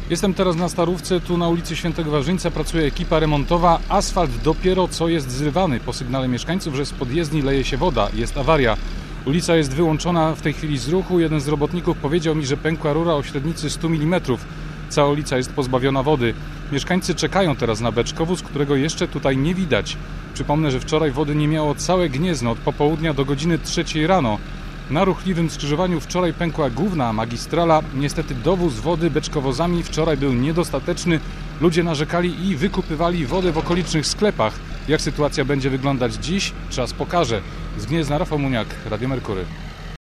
Jestem teraz na Starówce, tu na ulicy Świętego Wawrzyńca pracuje ekipa remontowa. Asfalt dopiero co jest zrywany. Po sygnale mieszkańców, że z podjezdni leje się woda, jest awaria. Ulica jest wyłączona w tej chwili z ruchu. Jeden z robotników powiedział mi, że pękła rura o średnicy 100 mm. Cała ulica jest pozbawiona wody. Mieszkańcy czekają teraz na beczkowóz, którego jeszcze tutaj nie widać. Przypomnę, że wczoraj wody nie miało całe Gniezno od popołudnia do godziny 3 rano. Na ruchliwym skrzyżowaniu wczoraj pękła główna magistrala. Niestety dowóz wody beczkowozami wczoraj był niedostateczny. Ludzie narzekali i wykupywali wodę w okolicznych sklepach. Jak sytuacja będzie wyglądać dziś, czas pokaże. Z Gniezna Rafał Muniak, Radio Merkury.